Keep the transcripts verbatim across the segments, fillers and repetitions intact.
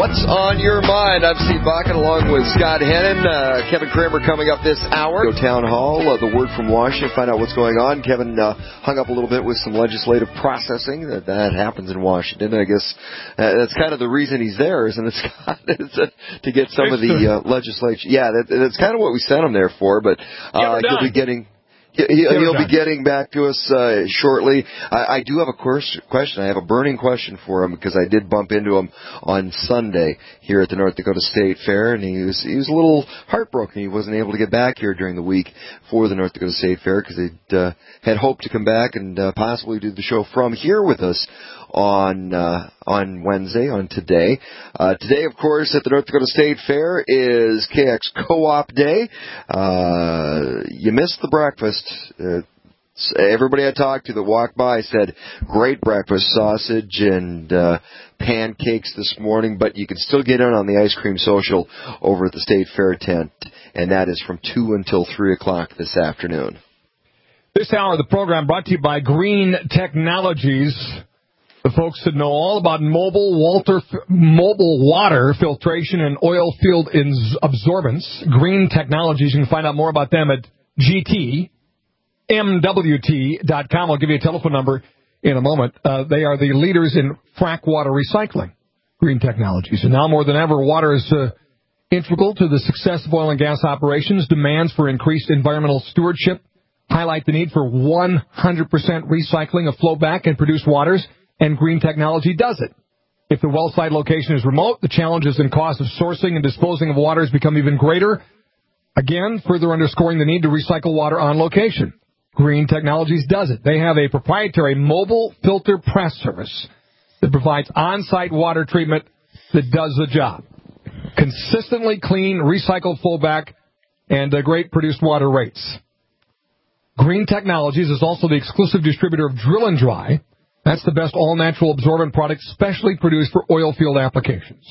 What's on your mind? I'm Steve Bakken along with Scott Hennon. Uh, Kevin Kramer coming up this hour. Go Town Hall, uh, the word from Washington, find out what's going on. Kevin uh, hung up a little bit with some legislative processing. That, that happens in Washington. I guess uh, that's kind of the reason he's there, isn't it, Scott? It's, uh, to get some of the uh, legislation. Yeah, that, that's kind of what we sent him there for, but uh, he'll be getting... He'll, he'll be getting back to us uh, shortly. I, I do have a course, question. I have a burning question for him because I did bump into him on Sunday here at the North Dakota State Fair, and he was he was a little heartbroken he wasn't able to get back here during the week for the North Dakota State Fair because he uh, had hoped to come back and uh, possibly do the show from here with us on uh, on Wednesday, on today. Uh, today, of course, at the North Dakota State Fair is K X Co-op Day. Uh, you missed the breakfast. Uh, everybody I talked to that walked by said great breakfast, sausage and uh, pancakes this morning, but you can still get in on the ice cream social over at the State Fair tent, and that is from two until three o'clock this afternoon. This hour of the program brought to you by Green Technologies. The folks that know all about mobile, Walter, mobile water filtration and oil field absorbance. Green Technologies. You can find out more about them at G T M W T dot com. I'll give you a telephone number in a moment. Uh, they are the leaders in frack water recycling. Green Technologies. And now more than ever, water is uh, integral to the success of oil and gas operations. Demands for increased environmental stewardship highlight the need for one hundred percent recycling of flowback and produced waters. And Green Technology does it. If the well site location is remote, the challenges and costs of sourcing and disposing of waters become even greater. Again, further underscoring the need to recycle water on location. Green Technologies does it. They have a proprietary mobile filter press service that provides on-site water treatment that does the job. Consistently clean, recycled flowback, and uh, great produced water rates. Green Technologies is also the exclusive distributor of Drill and Dry. That's the best all-natural absorbent product specially produced for oil field applications.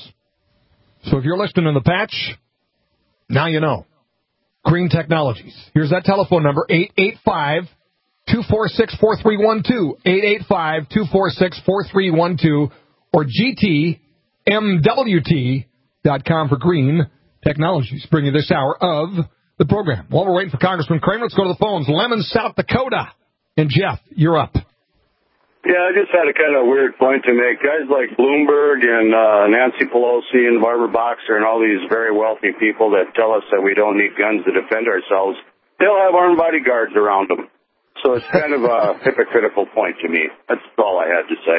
So if you're listening in the patch, now you know. Green Technologies. Here's that telephone number, eight eight five, two four six, four three one two, eight eight five, two four six, four three one two, or G T M W T dot com for Green Technologies. Bring you this hour of the program. While we're waiting for Congressman Kramer, let's go to the phones. Lemon, South Dakota. And Jeff, you're up. Yeah, I just had a kind of weird point to make. Guys like Bloomberg and uh, Nancy Pelosi and Barbara Boxer and all these very wealthy people that tell us that we don't need guns to defend ourselves, they'll have armed bodyguards around them. So it's kind of a hypocritical point to me. That's all I had to say.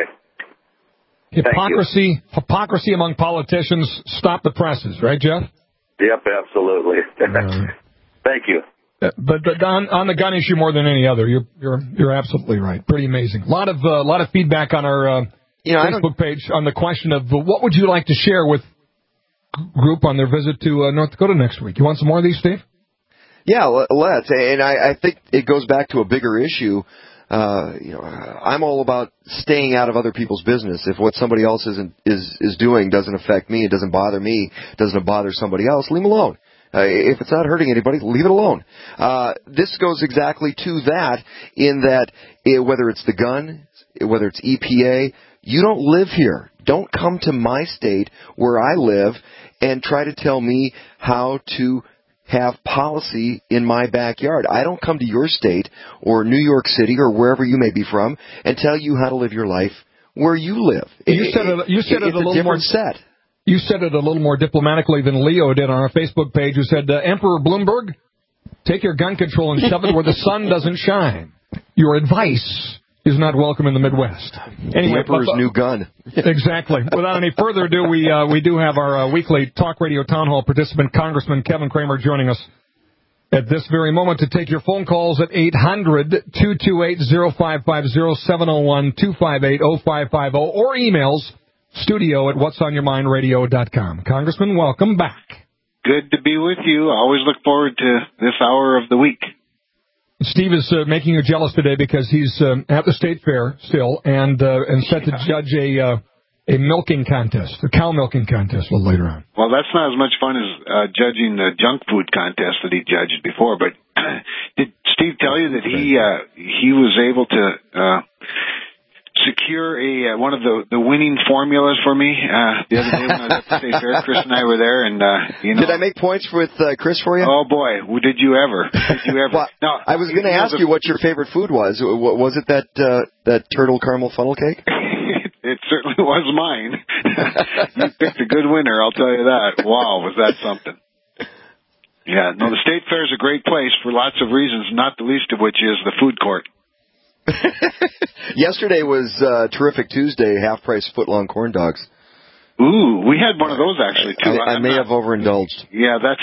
Hypocrisy, hypocrisy among politicians. Stop the presses, right, Jeff? Yep, absolutely. Uh, Thank you. But, but on, on the gun issue more than any other, you're you're you're absolutely right. Pretty amazing. A lot of a uh, lot of feedback on our uh, you know, Facebook page on the question of uh, what would you like to share with group on their visit to uh, North Dakota next week. You want some more of these, Steve? Yeah, let's. And I, I think it goes back to a bigger issue. Uh, you know, I'm all about staying out of other people's business. If what somebody else isn't is is doing doesn't affect me, it doesn't bother me, doesn't bother somebody else, leave them alone. Uh, if it's not hurting anybody, leave it alone. Uh, this goes exactly to that, in that it, whether it's the gun, whether it's E P A, you don't live here. Don't come to my state where I live and try to tell me how to have policy in my backyard. I don't come to your state or New York City or wherever you may be from and tell you how to live your life where you live. You said it, you said it, it's a little a different more set. You said it a little more diplomatically than Leo did on our Facebook page, who said, uh, Emperor Bloomberg, take your gun control and shove it where the sun doesn't shine. Your advice is not welcome in the Midwest. Anyway, the Emperor's but, uh, new gun. Exactly. Without any further ado, we uh, we do have our uh, weekly Talk Radio Town Hall participant, Congressman Kevin Kramer, joining us at this very moment to take your phone calls at eight hundred, two two eight, oh five five oh, seven oh one, two five eight, oh five five oh, or emails studio at whats on your mind radio dot com. Congressman, welcome back. Good to be with you. I always look forward to this hour of the week. Steve is uh, making you jealous today because he's um, at the state fair still and uh, and set to judge a uh, a milking contest, a cow milking contest a little later on. Well, that's not as much fun as uh, judging the junk food contest that he judged before. But did Steve tell you that he uh, he was able to uh, secure a uh, one of the, the winning formulas for me uh, the other day when I was at the State Fair. Chris and I were there, and uh, you know. Did I make points with uh, Chris for you? Oh boy, did you ever? Did you ever? Well, no, I was going to ask you what your favorite food was. Was it that uh, that turtle caramel funnel cake? It certainly was mine. You picked a good winner, I'll tell you that. Wow, was that something? Yeah, no, the State Fair is a great place for lots of reasons, not the least of which is the food court. Yesterday was uh, Terrific Tuesday, half-price foot-long corn dogs. Ooh, we had one of those actually too. I, I may not, have overindulged. Yeah, that's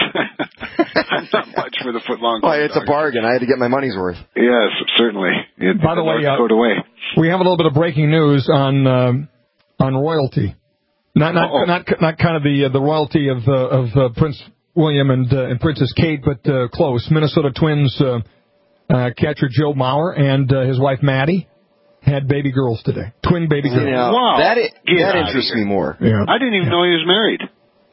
not much for the foot-long corn well, it's dog. a bargain. I had to get my money's worth. Yes, certainly. It, By the way, uh, away. we have a little bit of breaking news on um, on royalty. Not not Uh-oh. not not kind of the uh, the royalty of uh, of uh, Prince William and uh, and Princess Kate, but uh, close. Minnesota Twins uh, uh, catcher Joe Mauer and uh, his wife Maddie had baby girls today, twin baby girls. You know, wow, that it, Get that interests me more. Yeah. I didn't even yeah. know he was married.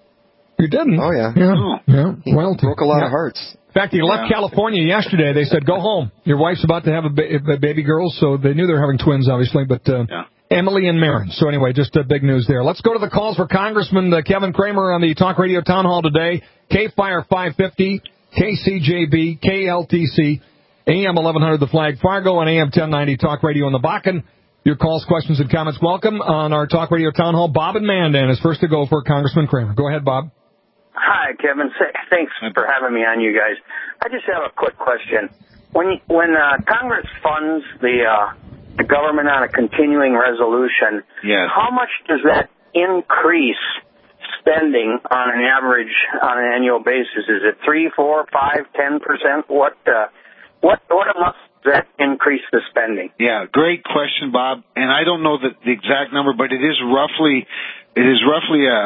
You didn't? Oh yeah, yeah, oh. yeah. He Royalty broke a lot yeah. of hearts. In fact, he left Yeah. California yesterday. They said, "Go home. Your wife's about to have a, ba- a baby girl." So they knew they were having twins, obviously, but. Uh, yeah. Emily and Marin. So anyway, just uh, big news there. Let's go to the calls for Congressman uh, Kevin Cramer on the Talk Radio Town Hall today. K-Fire five fifty, K C J B, K L T C, A M eleven hundred The Flag Fargo, and A M ten ninety Talk Radio in the Bakken. Your calls, questions, and comments welcome on our Talk Radio Town Hall. Bob and Mandan is first to go for Congressman Cramer. Go ahead, Bob. Hi, Kevin. Thanks for having me on, you guys. I just have a quick question. When when uh, Congress funds the... Uh, the government on a continuing resolution, yes. How much does that increase spending on an average, on an annual basis? Is it three, four, five, ten percent? What, uh, what, what enough does that increase the spending? Yeah, great question, Bob. And I don't know the, the exact number, but it is roughly, it is roughly a,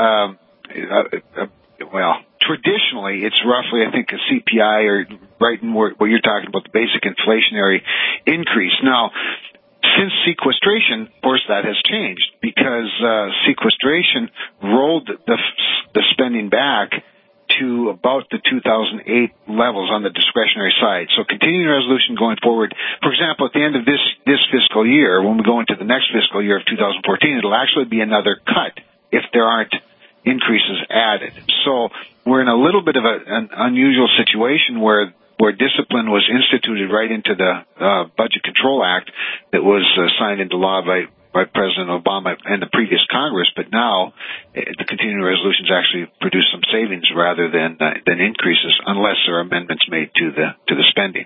a, a, a well, traditionally it's roughly, I think, a C P I or right in what you're talking about, the basic inflationary increase. Now, since sequestration, of course, that has changed because uh, sequestration rolled the, the spending back to about the two thousand eight levels on the discretionary side. So continuing resolution going forward, for example, at the end of this, this fiscal year, when we go into the next fiscal year of two thousand fourteen, it'll actually be another cut if there aren't increases added. So we're in a little bit of a, an unusual situation where where discipline was instituted right into the uh, Budget Control Act that was uh, signed into law by, by President Obama and the previous Congress, but now uh, the continuing resolutions actually produce some savings rather than uh, than increases, unless there are amendments made to the to the spending.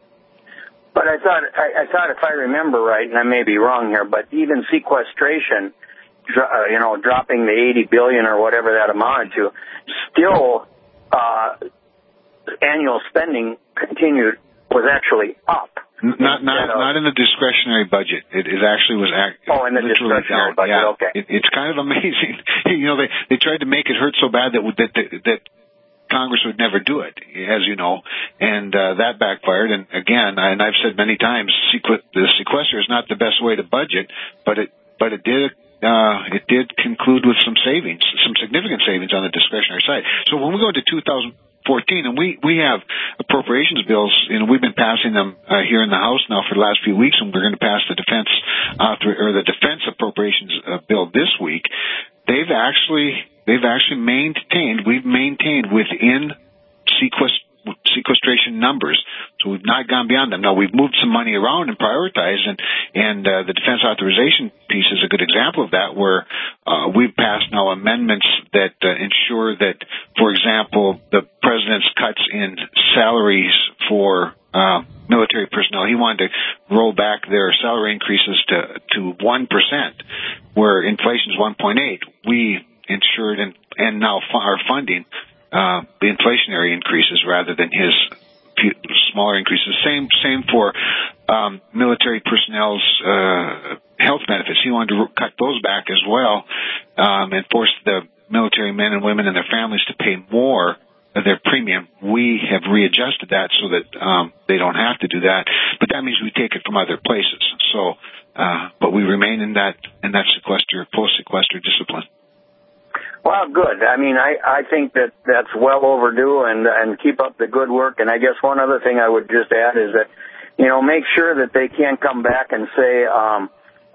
But I thought I, I thought if I remember right, and I may be wrong here, but even sequestration, uh, you know, dropping the eighty billion or whatever that amounted to, still. Uh, annual spending continued was actually up. Not not of, not in the discretionary budget. It, it actually was act, oh in the discretionary down. budget. Yeah. Okay, it, it's kind of amazing. You know, they they tried to make it hurt so bad that that that, that Congress would never do it, as you know, and uh, that backfired. And again, and I've said many times, sequ- the sequester is not the best way to budget, but it but it did. Uh, it did conclude with some savings, some significant savings on the discretionary side. So when we go into two thousand fourteen, and we, we have appropriations bills, you know, we've been passing them uh, here in the House now for the last few weeks, and we're going to pass the defense, uh, or the defense appropriations uh, bill this week. They've actually, they've actually maintained, we've maintained within sequest, sequestration numbers. So we've not gone beyond them. Now, we've moved some money around and prioritized, and, and uh, the defense authorization piece is a good example of that, where uh, we've passed now amendments that uh, ensure that, for example, the president's cuts in salaries for uh, military personnel, he wanted to roll back their salary increases to, to one percent, where inflation is one point eight. We ensured and, and now are funding Uh, the inflationary increases rather than his smaller increases. Same, same for um, military personnel's uh, health benefits. He wanted to cut those back as well, um, and force the military men and women and their families to pay more of their premium. We have readjusted that so that um, they don't have to do that, but that means we take it from other places. So, uh, but we remain in that in that sequester, post-sequester discipline. Well, good. I mean, I, I think that that's well overdue, and and keep up the good work. And I guess one other thing I would just add is that, you know, make sure that they can't come back and say, um,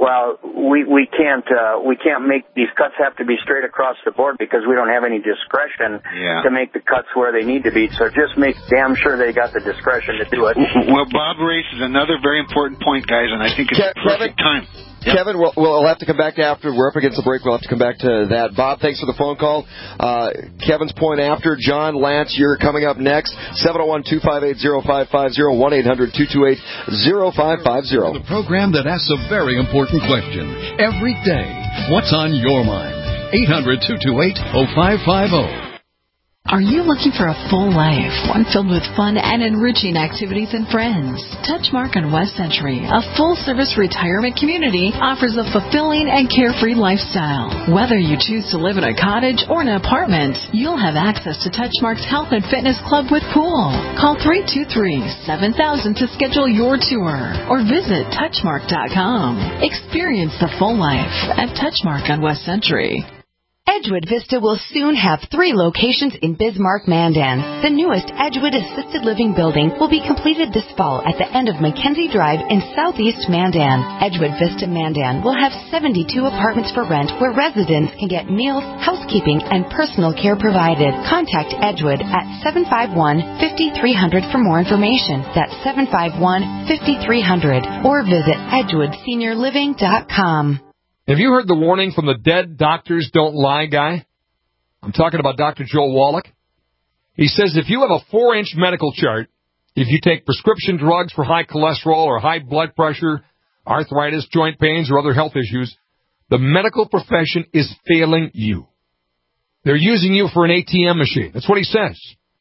well, we we can't uh, we can't make these cuts have to be straight across the board because we don't have any discretion yeah. to make the cuts where they need to be. So just make damn sure they got the discretion to do it. Well, Bob raises another very important point, guys, and I think it's Ke- the perfect Kevin, time. Yep. Kevin, we'll, we'll have to come back after. We're up against the break. We'll have to come back to that. Bob, thanks for the phone call. Uh, Kevin's point after. John, Lance, you're coming up next. seven oh one, two five eight, oh five five oh, one eight hundred, two two eight, oh five five oh. The program that asks a very important question every day. What's on your mind? eight hundred, two two eight, oh five five oh. Are you looking for a full life, one filled with fun and enriching activities and friends? Touchmark on West Century, a full-service retirement community, offers a fulfilling and carefree lifestyle. Whether you choose to live in a cottage or an apartment, you'll have access to Touchmark's Health and Fitness Club with pool. Call three two three, seven thousand to schedule your tour or visit touchmark dot com. Experience the full life at Touchmark on West Century. Edgewood Vista will soon have three locations in Bismarck, Mandan. The newest Edgewood Assisted Living building will be completed this fall at the end of Mackenzie Drive in southeast Mandan. Edgewood Vista, Mandan will have seventy-two apartments for rent where residents can get meals, housekeeping, and personal care provided. Contact Edgewood at seven five one, five three zero zero for more information. That's seven five one, five three zero zero or visit edgewood senior living dot com. Have you heard the warning from the dead doctors don't lie guy? I'm talking about Doctor Joel Wallach. He says if you have a four-inch medical chart, if you take prescription drugs for high cholesterol or high blood pressure, arthritis, joint pains, or other health issues, the medical profession is failing you. They're using you for an A T M machine. That's what he says.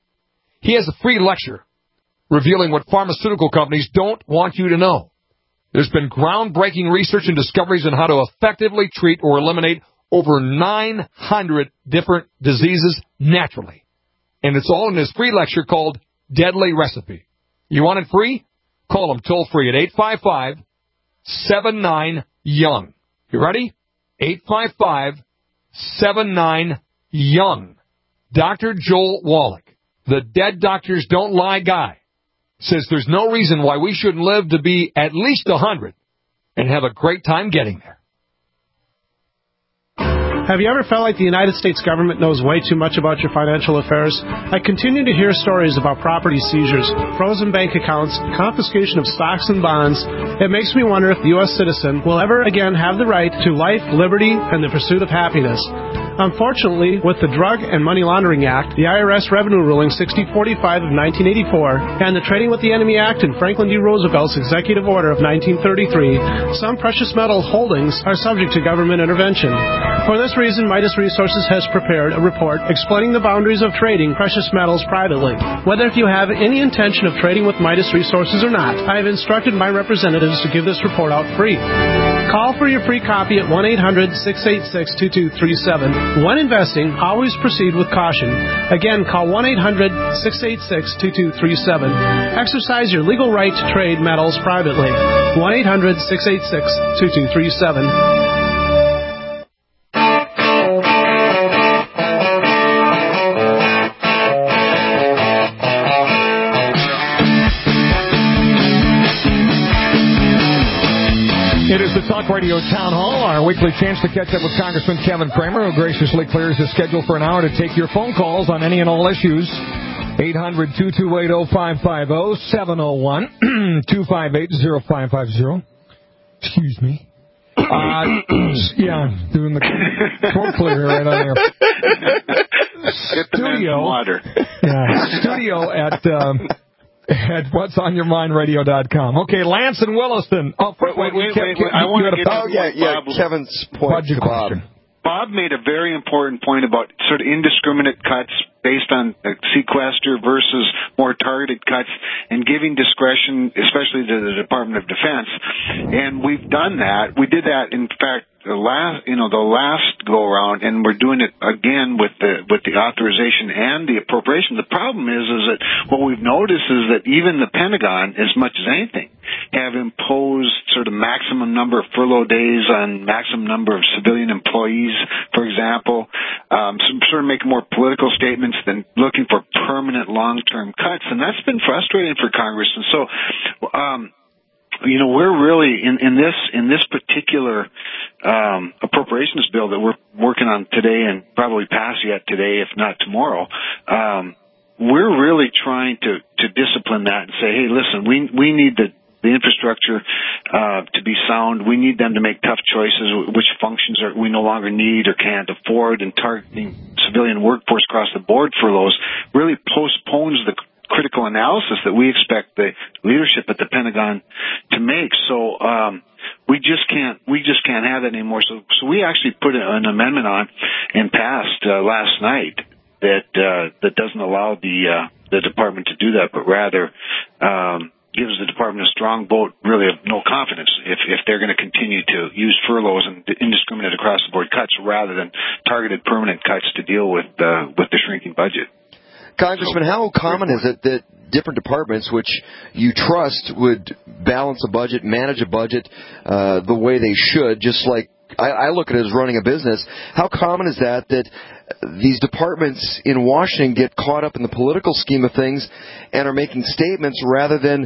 He has a free lecture revealing what pharmaceutical companies don't want you to know. There's been groundbreaking research and discoveries on how to effectively treat or eliminate over nine hundred different diseases naturally. And it's all in this free lecture called Deadly Recipe. You want it free? Call them toll free at eight five five, seven nine, young. You ready? eight five five, seven nine, young. Doctor Joel Wallach, the dead doctors don't lie guy, says there's no reason why we shouldn't live to be at least one hundred and have a great time getting there. Have you ever felt like the United States government knows way too much about your financial affairs? I continue to hear stories about property seizures, frozen bank accounts, confiscation of stocks and bonds. It makes me wonder if the U S citizen will ever again have the right to life, liberty, and the pursuit of happiness. Unfortunately, with the Drug and Money Laundering Act, the I R S Revenue Ruling sixty forty-five of nineteen eighty-four, and the Trading with the Enemy Act and Franklin D. Roosevelt's Executive Order of nineteen thirty-three, some precious metal holdings are subject to government intervention. For this reason, Midas Resources has prepared a report explaining the boundaries of trading precious metals privately. Whether if you have any intention of trading with Midas Resources or not, I have instructed my representatives to give this report out free. Call for your free copy at one eight hundred, six eight six, two two three seven. When investing, always proceed with caution. Again, call one eight hundred, six eight six, two two three seven. Exercise your legal right to trade metals privately. one eight hundred, six eight six, two two three seven. It is the Talk Radio Town Hall, our weekly chance to catch up with Congressman Kevin Cramer, who graciously clears his schedule for an hour to take your phone calls on any and all issues. eight hundred, two two eight, oh five five oh, seven oh one, two five eight, oh five five oh. Excuse me. Uh, yeah, doing the throat clear right on there. Studio. Water. Yeah, studio at... Um, at what's on your mind radio dot com. Okay, Lance and Williston. Oh, wait, wait, wait. wait, wait, wait. I want to get Oh, yeah, yeah, Bob, Kevin's point to Bob. Bob made a very important point about sort of indiscriminate cuts based on uh, sequester versus more targeted cuts and giving discretion, especially to the Department of Defense. And we've done that. We did that, in fact, the last, you know, the last go around, and we're doing it again with the with the authorization and the appropriation. The problem is, is that what we've noticed is that even the Pentagon, as much as anything, have imposed sort of maximum number of furlough days on maximum number of civilian employees, for example, um, some sort of making more political statements than looking for permanent long-term cuts, and that's been frustrating for Congress. And so, um, you know, we're really in, in this in this particular um, appropriations bill that we're working on today and probably pass yet today, if not tomorrow. Um, we're really trying to, to discipline that and say, hey, listen, we we need the the infrastructure uh, to be sound. We need them to make tough choices, which functions are, we no longer need or can't afford, and targeting civilian workforce across the board for those really postpones the critical analysis that we expect the leadership at the Pentagon to make. So um, we just can't we just can't have that anymore. So so we actually put an amendment on and passed uh, last night that uh, that doesn't allow the uh, the department to do that, but rather um, gives the department a strong vote, really of no confidence, if if they're going to continue to use furloughs and indiscriminate across the board cuts rather than targeted permanent cuts to deal with uh, with the shrinking budget. Congressman, how common is it that different departments, which you trust would balance a budget, manage a budget uh, the way they should, just like I, I look at it as running a business, how common is that that these departments in Washington get caught up in the political scheme of things and are making statements rather than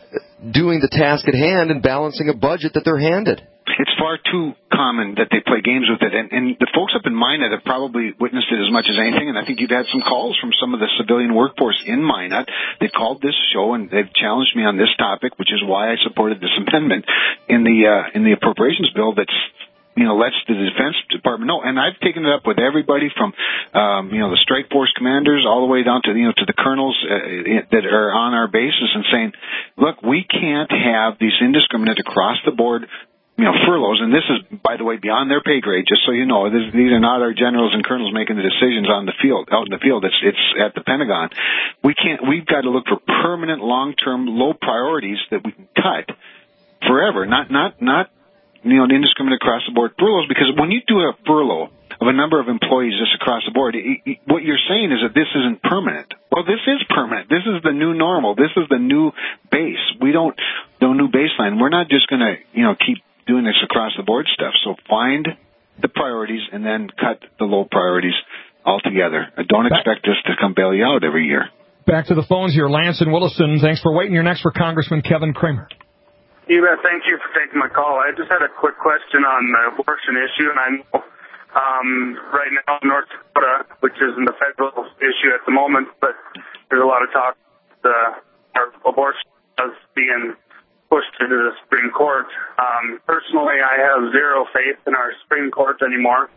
doing the task at hand and balancing a budget that they're handed? It's far too common that they play games with it. And, and the folks up in Minot have probably witnessed it as much as anything, and I think you've had some calls from some of the civilian workforce in Minot. They called this show, and they've challenged me on this topic, which is why I supported this amendment in the uh, in the appropriations bill that's, you know, lets the Defense Department know. And I've taken it up with everybody from, um, you know, the strike force commanders all the way down to, you know, to the colonels uh, that are on our bases and saying, look, we can't have these indiscriminate across the board, you know, furloughs. And this is, by the way, beyond their pay grade, just so you know. This, these are not our generals and colonels making the decisions on the field, out in the field. It's, it's at the Pentagon. We can't, we've got to look for permanent, long-term, low priorities that we can cut forever, not, not, not, you know, indiscriminate across the board furloughs, because when you do a furlough of a number of employees just across the board, it, it, what you're saying is that this isn't permanent. Well, this is permanent. This is the new normal. This is the new base. We don't, no new baseline. We're not just going to, you know, keep doing this across the board stuff. So find the priorities and then cut the low priorities altogether. I don't expect this to come bail you out every year. Back to the phones here. Lance and Williston, thanks for waiting. You're next for Congressman Kevin Cramer. You bet. Thank you for taking my call. I just had a quick question on the abortion issue, and I know um, right now North Dakota, which isn't a federal issue at the moment, but there's a lot of talk that uh, abortion is being pushed into the Supreme Court. Um, personally, I have zero faith in our Supreme Court anymore.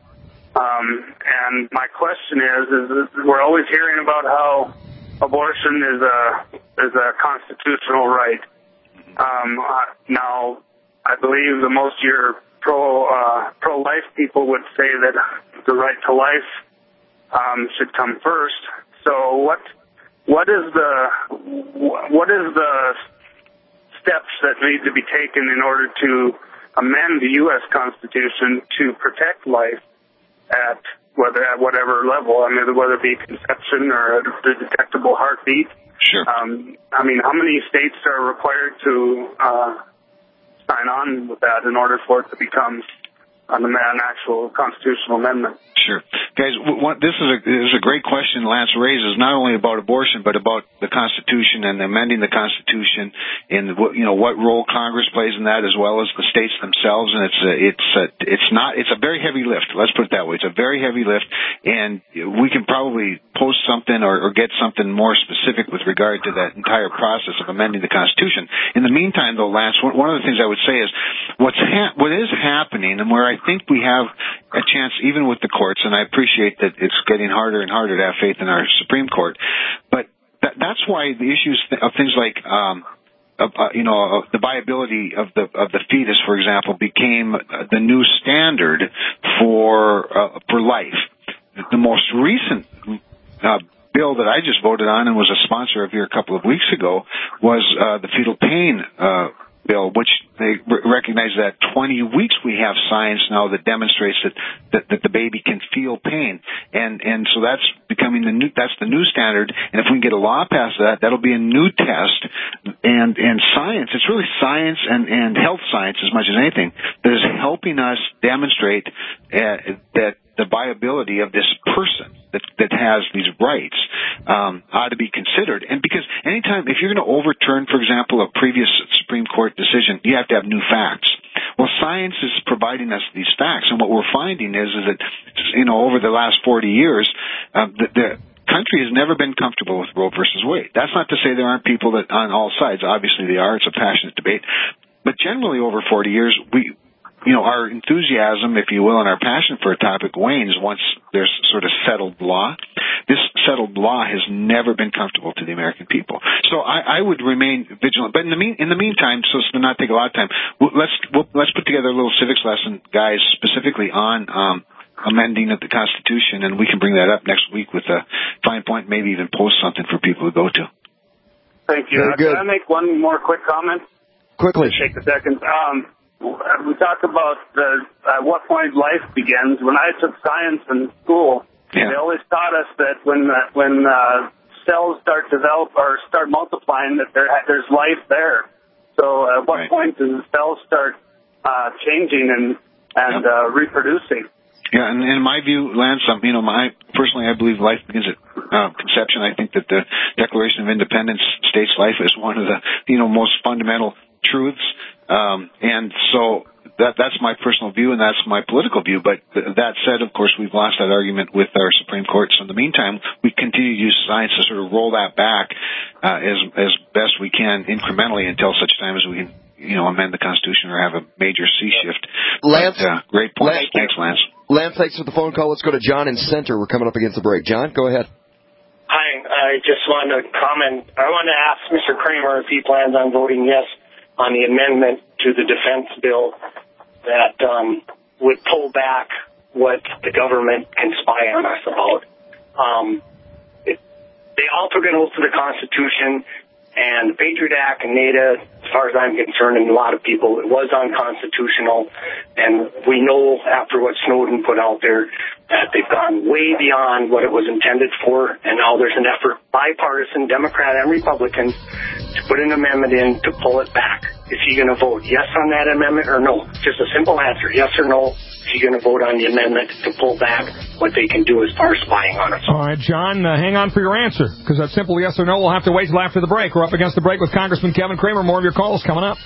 Um, and my question is, is we're always hearing about how abortion is a is a constitutional right. Um, uh, now, I believe the most of your pro uh, pro life people would say that the right to life um, should come first. So, what what is the what is the steps that need to be taken in order to amend the U S Constitution to protect life at whether at whatever level? I mean, whether it be conception or the detectable heartbeat. Sure. Um, I mean, how many states are required to uh, sign on with that in order for it to become an, an actual constitutional amendment? Sure. Guys, what, this, is a, this is a great question Lance raises, not only about abortion, but about the Constitution and amending the Constitution and, you know, what role Congress plays in that as well as the states themselves. And it's a, it's a, it's not, it's a very heavy lift. Let's put it that way. It's a very heavy lift, and we can probably post something or, or get something more specific with regard to that entire process of amending the Constitution. In the meantime, though, Lance, one of the things I would say is what's ha- what is happening, and where I think we have a chance, even with the courts, and I appreciate that it's getting harder and harder to have faith in our Supreme Court, but that, that's why the issues of things like, um, uh, uh, you know, uh, the viability of the of the fetus, for example, became uh, the new standard for uh, for life. The most recent uh, bill that I just voted on and was a sponsor of here a couple of weeks ago was uh, the fetal pain uh bill, which they recognize that twenty weeks we have science now that demonstrates that, that, that the baby can feel pain. And, and so that's becoming the new, that's the new standard. And if we can get a law passed that, that'll be a new test. And, and science, it's really science and, and health science as much as anything that is helping us demonstrate uh, that the viability of this person. that, that has these rights um, ought to be considered. And because anytime, if you're going to overturn, for example, a previous Supreme Court decision, you have to have new facts. Well, science is providing us these facts, and what we're finding is, is that, you know, over the last forty years, uh, the, the country has never been comfortable with Roe versus Wade. That's not to say there aren't people that on all sides. Obviously, they are. It's a passionate debate. But generally, over forty years, we, you know, our enthusiasm, if you will, and our passion for a topic wanes once there's sort of settled law. This settled law has never been comfortable to the American people. So I, I would remain vigilant. But in the mean, in the meantime, so as to not take a lot of time, we'll, let's we'll, let's put together a little civics lesson, guys, specifically on um, amending of the Constitution, and we can bring that up next week with a fine point, maybe even post something for people to go to. Thank you. Uh, can I make one more quick comment? Quickly. Take a second. Um, we talked about the, at what point life begins. When I took science in school, yeah. they always taught us that when uh, when uh, cells start develop or start multiplying, that there there's life there. So at what right. point does the cells start uh, changing and and yep. uh, reproducing? Yeah, and in my view, Lance, um, you know, my personally, I believe life begins at uh, conception. I think that the Declaration of Independence states life as one of the, you know, most fundamental truths. Um, and so that that's my personal view, and that's my political view. But th- that said, of course, we've lost that argument with our Supreme Court. So in the meantime, we continue to use science to sort of roll that back uh, as as best we can incrementally until such time as we can, you know, amend the Constitution or have a major sea shift. Lance, but, uh, great point. Lance, Thanks, Lance. Lance, thanks for the phone call. Let's go to John in Center. We're coming up against the break. John, go ahead. Hi, I just wanted to comment. I wanted to ask Mister Kramer if he plans on voting yes on the amendment to the defense bill that um, would pull back what the government can spy on us about. Um, it, they all took an oath to the Constitution, and the Patriot Act and NATA, as far as I'm concerned, and a lot of people, it was unconstitutional. And we know after what Snowden put out there that they've gone way beyond what it was intended for, and now there's an effort, bipartisan, Democrat and Republican, to put an amendment in to pull it back. Is he going to vote yes on that amendment or no? Just a simple answer, yes or no. Is he going to vote on the amendment to pull back what they can do as far as spying on us? All right, John, uh, hang on for your answer, because that simple yes or no will have to wait till after the break. We're up against the break with Congressman Kevin Kramer. More of your calls coming up.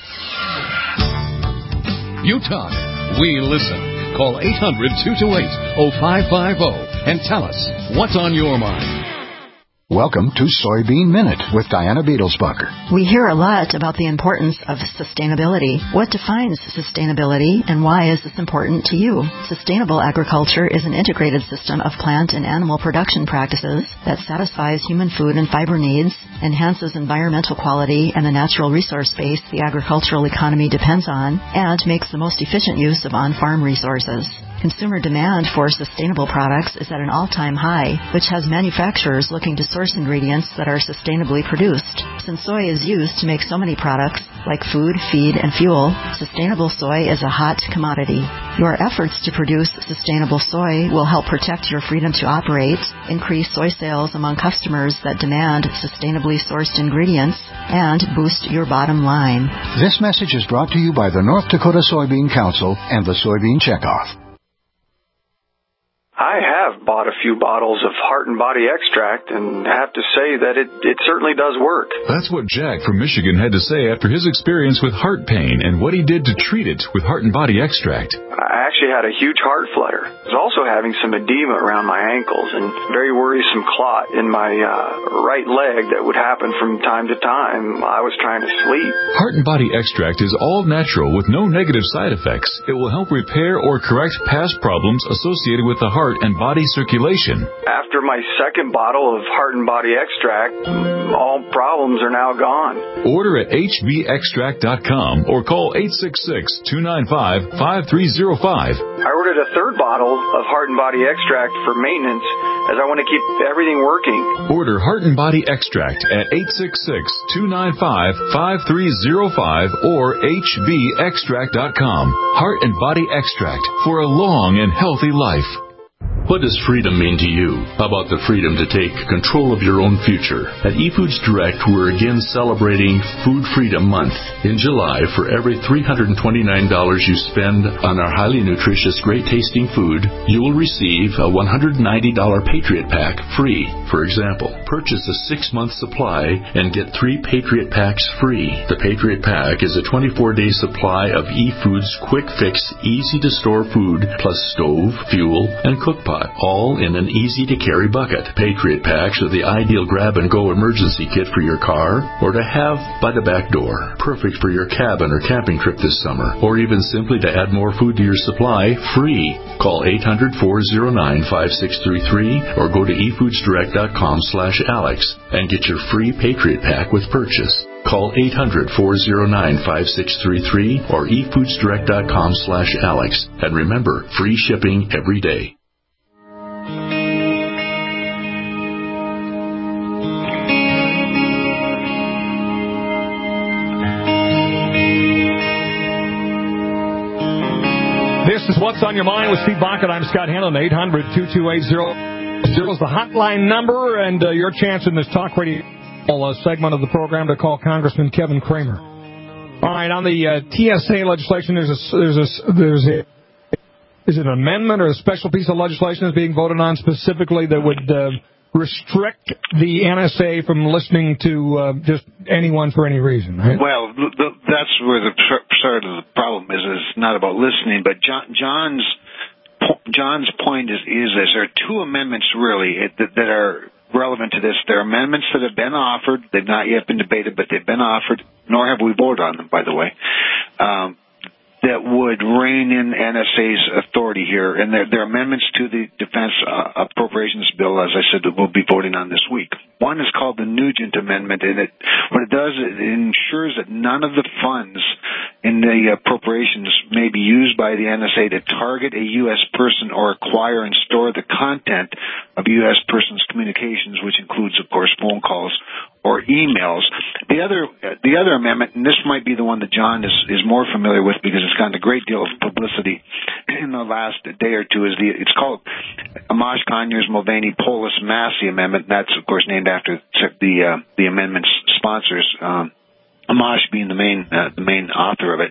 You talk, we listen. Call eight hundred, two two eight, oh five five oh and tell us what's on your mind. Welcome to Soybean Minute with Diana Beadlesbucker. We hear a lot about the importance of sustainability. What defines sustainability, and why is this important to you? Sustainable agriculture is an integrated system of plant and animal production practices that satisfies human food and fiber needs, enhances environmental quality and the natural resource base the agricultural economy depends on, and makes the most efficient use of on-farm resources. Consumer demand for sustainable products is at an all-time high, which has manufacturers looking to source ingredients that are sustainably produced. Since soy is used to make so many products, like food, feed, and fuel, sustainable soy is a hot commodity. Your efforts to produce sustainable soy will help protect your freedom to operate, increase soy sales among customers that demand sustainably sourced ingredients, and boost your bottom line. This message is brought to you by the North Dakota Soybean Council and the Soybean Checkoff. I have bought a few bottles of Heart and Body Extract and have to say that it, it certainly does work. That's what Jack from Michigan had to say after his experience with heart pain and what he did to treat it with Heart and Body Extract. I actually had a huge heart flutter. I was also having some edema around my ankles and very worrisome clot in my uh, right leg that would happen from time to time while I was trying to sleep. Heart and Body Extract is all natural with no negative side effects. It will help repair or correct past problems associated with the heart and body circulation. After my second bottle of Heart and Body Extract, all problems are now gone. Order at H B extract dot com or call eight six six, two nine five, five three zero five. I ordered a third bottle of Heart and Body Extract for maintenance as I want to keep everything working. Order Heart and Body Extract at eight six six, two nine five, five three zero five or H B extract dot com. Heart and Body Extract for a long and healthy life. What does freedom mean to you? How about the freedom to take control of your own future? At eFoods Direct, we're again celebrating Food Freedom Month. In July, for every three hundred twenty-nine dollars you spend on our highly nutritious, great-tasting food, you will receive a one hundred ninety dollars Patriot Pack free. For example, purchase a six-month supply and get three Patriot Packs free. The Patriot Pack is a twenty-four day supply of eFoods quick-fix, easy-to-store food, plus stove, fuel, and cook pot, all in an easy-to-carry bucket. Patriot Packs are the ideal grab-and-go emergency kit for your car or to have by the back door. Perfect for your cabin or camping trip this summer, or even simply to add more food to your supply, free. Call eight hundred, four oh nine, five six three three or go to e foods direct dot com slash alex and get your free Patriot Pack with purchase. Call eight hundred, four oh nine, five six three three or e foods direct dot com slash alex. And remember, free shipping every day. This is What's on Your Mind with Steve Baca. I'm Scott Hanlon. eight hundred, two two eight, zero zero is the hotline number, and uh, your chance in this talk radio uh, segment of the program to call Congressman Kevin Cramer. All right, on the uh, T S A legislation, there's a, there's a, there's a, is it an amendment or a special piece of legislation that's being voted on specifically that would uh, restrict the N S A from listening to uh, just anyone for any reason, right? Well, the, that's where the start of the problem is. It's not about listening, but John, John's John's point is, is this. There are two amendments, really, that, that are relevant to this. There are amendments that have been offered. They've not yet been debated, but they've been offered, nor have we voted on them, by the way, um, that would rein in N S A's authority here. And they're, they're amendments to the Defense uh, Appropriations Bill, as I said, that we'll be voting on this week. One is called the Nugent Amendment, and it, what it does, it ensures that none of the funds in the appropriations may be used by the N S A to target a U S person or acquire and store the content of U S persons' communications, which includes, of course, phone calls or emails. The other, the other amendment, and this might be the one that John is, is more familiar with because it's gotten a great deal of publicity in the last day or two, is the, it's called Amash Conyers Mulvaney Polis Massey Amendment. That's, of course, named after the, uh, the amendment's sponsors, um, Amash being the main uh, the main author of it.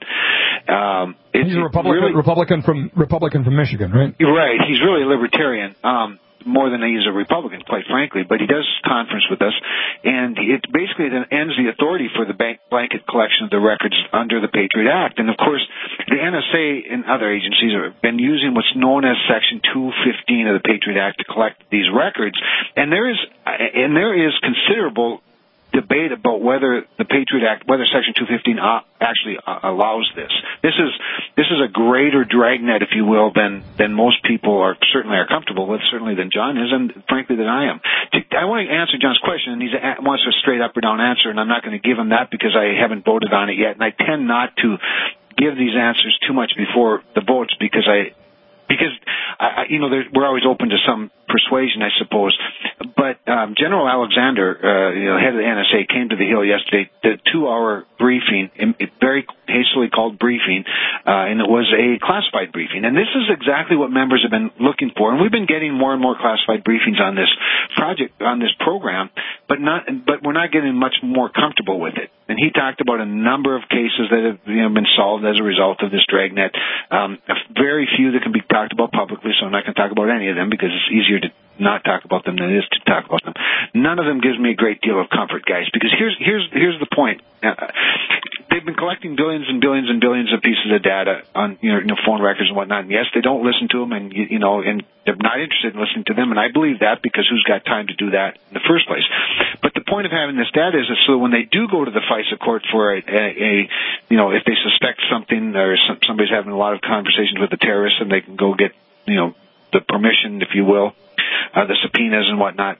Um, He's a Republican, really, Republican from Republican from Michigan, right? Right. He's really a libertarian, um, more than he's a Republican, quite frankly. But he does conference with us, and it basically then ends the authority for the bank blanket collection of the records under the Patriot Act. And of course, the N S A and other agencies have been using what's known as Section two fifteen of the Patriot Act to collect these records, and there is and there is considerable debate about whether the Patriot Act, whether Section two fifteen actually allows this. This is this is a greater dragnet, if you will, than than most people are certainly are comfortable with, certainly than John is, and frankly than I am. I want to answer John's question, and he wants a straight up or down answer, and I'm not going to give him that because I haven't voted on it yet, and I tend not to give these answers too much before the votes because I. Because, I, you know, we're always open to some persuasion, I suppose. But um, General Alexander, uh, you know, head of the N S A, came to the Hill yesterday, did a two-hour briefing, very hastily called briefing, uh, and it was a classified briefing. And this is exactly what members have been looking for. And we've been getting more and more classified briefings on this project, on this program, but not, but we're not getting much more comfortable with it. And he talked about a number of cases that have, you know, been solved as a result of this dragnet. Um, very few that can be talked about publicly, so I'm not going to talk about any of them because it's easier to not talk about them than it is to talk about them. None of them gives me a great deal of comfort, guys, because here's here's here's the point. Uh, they've been collecting billions and billions and billions of pieces of data on you know, you know phone records and whatnot. And yes, they don't listen to them, and you, you know, and they're not interested in listening to them. And I believe that because who's got time to do that in the first place? But the point of having this data is that so when they do go to the FISA court for a, a, a you know, if they suspect something or some, somebody's having a lot of conversations with the terrorists, and they can go get you know the permission, if you will. Uh, the subpoenas and whatnot,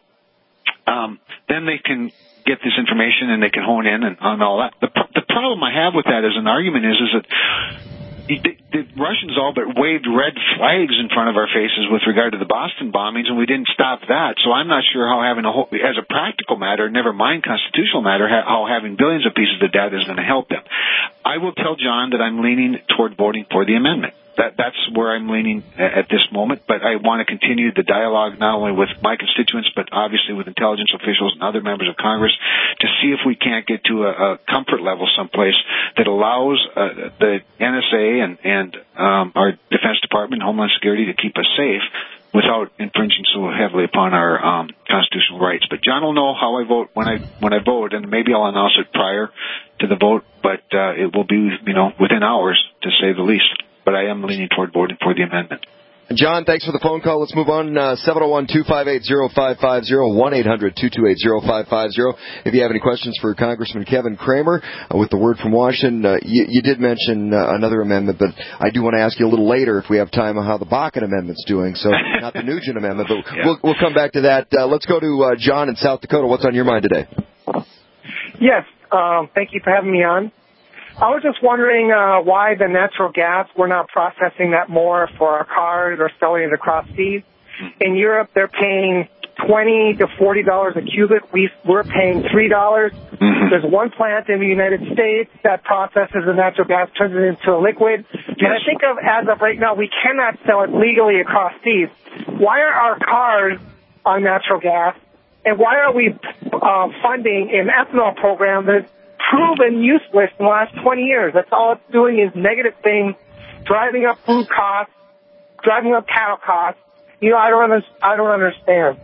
um, then they can get this information and they can hone in and on all that. The, the problem I have with that as an argument is, is that the, the Russians all but waved red flags in front of our faces with regard to the Boston bombings, and we didn't stop that. So I'm not sure how having a whole, as a practical matter, never mind constitutional matter, how having billions of pieces of data is going to help them. I will tell John that I'm leaning toward voting for the amendment. that that's where I'm leaning at this moment. But I want to continue the dialogue not only with my constituents, but obviously with intelligence officials and other members of Congress to see if we can't get to a, a comfort level someplace that allows uh, the N S A and, and um, our Defense Department, Homeland Security to keep us safe without infringing so heavily upon our um, constitutional rights. But John will know how I vote when I when I vote, and maybe I'll announce it prior to the vote, but uh, it will be, you know, within hours, to say the least. But I am leaning toward voting for the amendment. John, thanks for the phone call. Let's move on. Uh, seven oh one, two five eight, oh five five oh, one eight hundred, two two eight, oh five five oh. If you have any questions for Congressman Kevin Cramer, uh, with the word from Washington, uh, you, you did mention uh, another amendment, but I do want to ask you a little later, if we have time, on how the Bakken amendment's doing. So not the Nugent amendment, but yeah. we'll, we'll come back to that. Uh, let's go to uh, John in South Dakota. What's on your mind today? Yes, um, thank you for having me on. I was just wondering uh, why the natural gas, we're not processing that more for our cars or selling it across seas. In Europe, they're paying twenty to forty dollars a cubic. We, we're paying three dollars. Mm-hmm. There's one plant in the United States that processes the natural gas, turns it into a liquid. Yes. And I think of, as of right now, we cannot sell it legally across seas. Why are our cars on natural gas? And why are we uh, funding an ethanol program that's proven useless in the last twenty years? That's all it's doing is negative things, driving up food costs, driving up cattle costs. You know, I don't, under, I don't understand.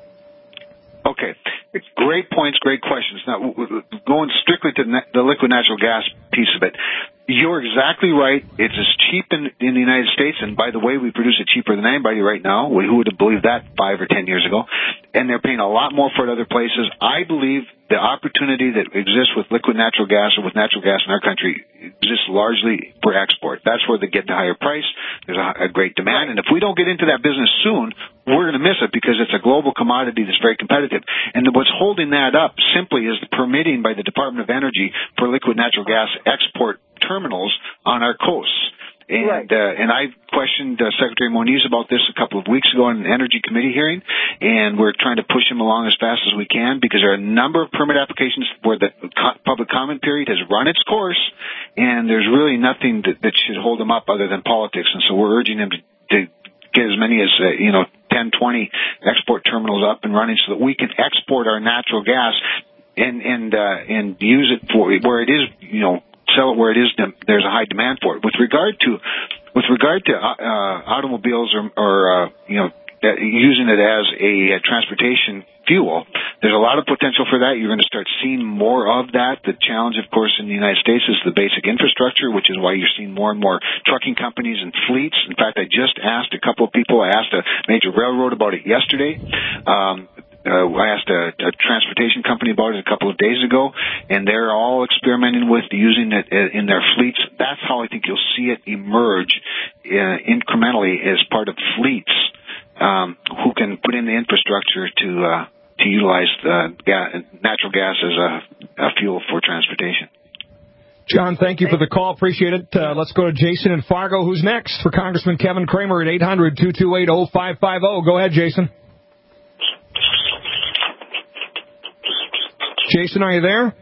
Okay. Great points, great questions. Now, going strictly to the liquid natural gas piece of it, you're exactly right. It's as cheap in, in the United States, and by the way, we produce it cheaper than anybody right now. Who would have believed that five or ten years ago? And they're paying a lot more for it other places. I believe the opportunity that exists with liquid natural gas or with natural gas in our country exists largely for export. That's where they get the higher price. There's a, a great demand, and if we don't get into that business soon, we're going to miss it because it's a global commodity that's very competitive. And what's holding that up simply is the permitting by the Department of Energy for liquid natural gas export terminals on our coasts. And right. uh, and I questioned uh, Secretary Moniz about this a couple of weeks ago in an Energy Committee hearing, and we're trying to push him along as fast as we can because there are a number of permit applications where the co- public comment period has run its course, and there's really nothing that, that should hold him up other than politics. And so we're urging him to, to get as many as, uh, you know, ten, twenty export terminals up and running so that we can export our natural gas and and uh, and use it for where it is, you know, sell it where it is. There's a high demand for it. With regard to, with regard to uh, automobiles or, or uh, you know, using it as a, a transportation fuel, there's a lot of potential for that. You're going to start seeing more of that. The challenge, of course, in the United States is the basic infrastructure, which is why you're seeing more and more trucking companies and fleets. In fact, I just asked a couple of people. I asked a major railroad about it yesterday. Um, Uh, I asked a, a transportation company about it a couple of days ago, and they're all experimenting with using it in their fleets. That's how I think you'll see it emerge uh, incrementally as part of fleets um, who can put in the infrastructure to uh, to utilize the ga- natural gas as a, a fuel for transportation. John, thank you for the call. Appreciate it. Uh, let's go to Jason in Fargo. Who's next for Congressman Kevin Cramer at eight hundred, two two eight, oh five five oh. Go ahead, Jason. Jason, are you there?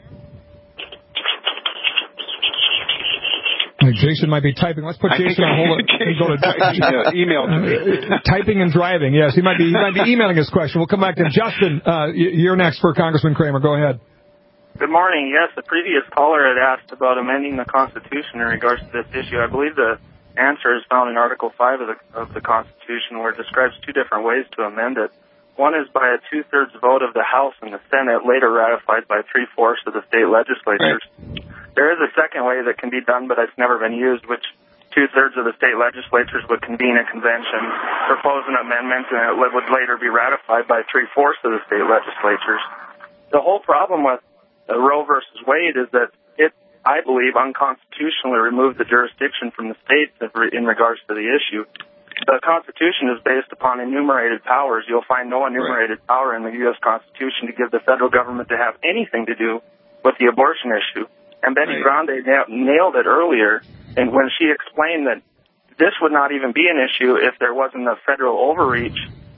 Jason might be typing. Let's put Jason on hold and go to email. email to me. Typing and driving. Yes, he might be. He might be emailing his question. We'll come back to Justin. Uh, you're next for Congressman Cramer. Go ahead. Good morning. Yes, the previous caller had asked about amending the Constitution in regards to this issue. I believe the answer is found in Article Five of the of the Constitution, where it describes two different ways to amend it. One is by a two-thirds vote of the House and the Senate, later ratified by three-fourths of the state legislatures. Right. There is a second way that can be done, but it's never been used, which two-thirds of the state legislatures would convene a convention, propose an amendment, and it would later be ratified by three-fourths of the state legislatures. The whole problem with Roe versus Wade is that it, I believe, unconstitutionally removed the jurisdiction from the states in regards to the issue. The Constitution is based upon enumerated powers. You'll find no enumerated right. power in the U S Constitution to give the federal government to have anything to do with the abortion issue. And Betty right. Grande nailed it earlier, and when she explained that this would not even be an issue if there wasn't a federal overreach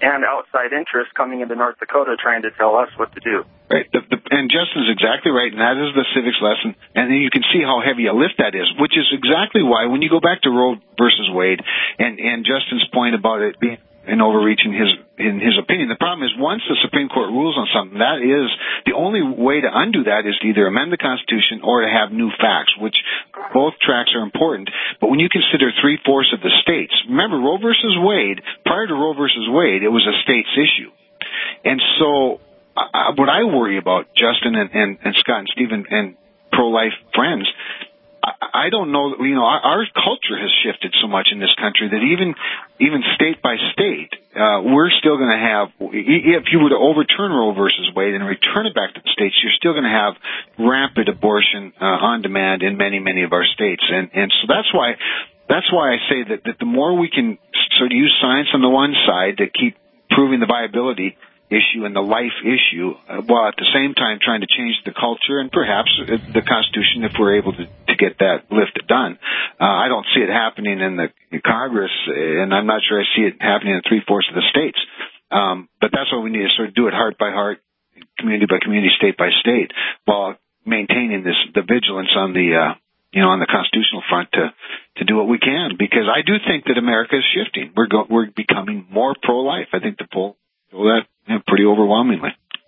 and outside interests coming into North Dakota trying to tell us what to do. Right. The, the, and Justin's exactly right, and that is the civics lesson. And then you can see how heavy a lift that is, which is exactly why when you go back to Roe versus Wade and, and Justin's point about it being an overreach in his in his opinion, the problem is once the Supreme Court rules on something, that is the only way to undo that is to either amend the Constitution or to have new facts, which both tracks are important. But when you consider three-fourths of the states, remember Roe versus Wade, prior to Roe versus Wade, it was a state's issue. And so uh, what I worry about, Justin and, and, and Scott and Stephen and pro-life friends, I don't know, you know, our, our culture has shifted so much in this country that even even state by state, uh, we're still going to have, if you were to overturn Roe versus Wade and return it back to the states, you're still going to have rampant abortion uh, on demand in many, many of our states. And, and so that's why that's why I say that, that the more we can sort of use science on the one side to keep proving the viability issue and the life issue, uh, while at the same time trying to change the culture and perhaps uh, the Constitution if we're able to, to get that lift done. Uh, I don't see it happening in the in Congress, and I'm not sure I see it happening in three-fourths of the states. Um, but that's why we need to sort of do it heart by heart, community by community, state by state, while maintaining this the vigilance on the uh, you know on the constitutional front to to do what we can. Because I do think that America is shifting. We're go- we're becoming more pro-life. I think the poll show that. Yeah, pretty overwhelmingly.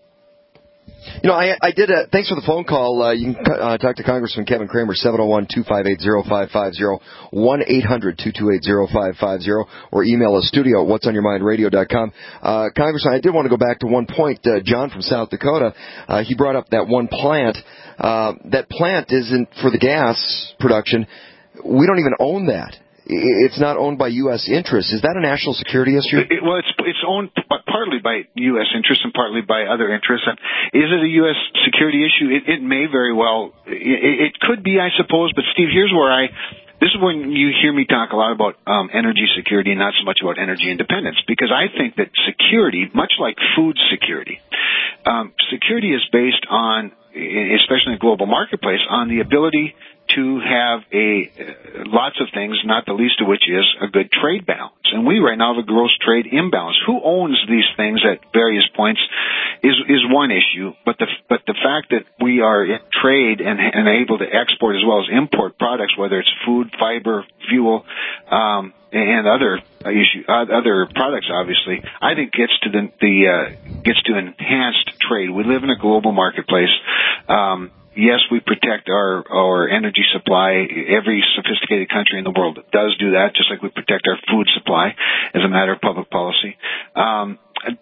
You know, I, I did a, thanks for the phone call. Uh, you can uh, talk to Congressman Kevin Cramer, seven oh one, two five eight, oh five five oh, one eight hundred, two two eight, oh five five oh, or email us studio at what's on your mind radio dot com. Uh, Congressman, I did want to go back to one point. Uh, John from South Dakota, uh, he brought up that one plant. Uh, that plant isn't for the gas production. We don't even own that. It's not owned by U S interests. Is that a national security issue? It, well, it's it's owned partly by U S interests and partly by other interests. And is it a U S security issue? It, it may very well. It, it could be, I suppose. But Steve, here's where I. This is when you hear me talk a lot about um, energy security and not so much about energy independence, because I think that security, much like food security, um, security is based on, especially in the global marketplace, on the ability to have a uh, lots of things, not the least of which is a good trade balance. And we right now have a gross trade imbalance. Who owns these things at various points is is one issue, but the but the fact that we are in trade and, and able to export as well as import products, whether it's food, fiber, fuel, um, and other issue uh, other products, obviously, I think gets to the the uh, gets to enhanced trade. We live in a global marketplace. Um, Yes, we protect our, our energy supply. Every sophisticated country in the world does do that, just like we protect our food supply as a matter of public policy. Um,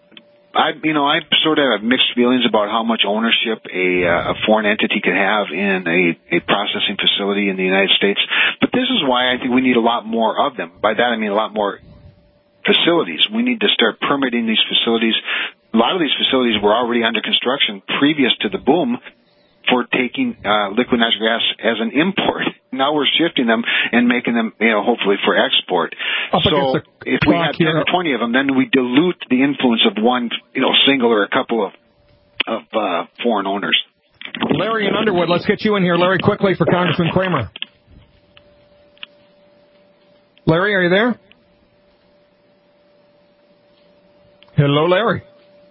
I, you know, I sort of have mixed feelings about how much ownership a, a foreign entity could have in a, a processing facility in the United States. But this is why I think we need a lot more of them. By that I mean a lot more facilities. We need to start permitting these facilities. A lot of these facilities were already under construction previous to the boom for taking uh, liquid natural gas as an import. Now we're shifting them and making them, you know, hopefully for export. Up so if we had ten or twenty of them, then we dilute the influence of one, you know, single or a couple of of uh, foreign owners. Larry in Underwood, let's get you in here, Larry, quickly for Congressman Cramer. Larry, are you there? Hello, Larry.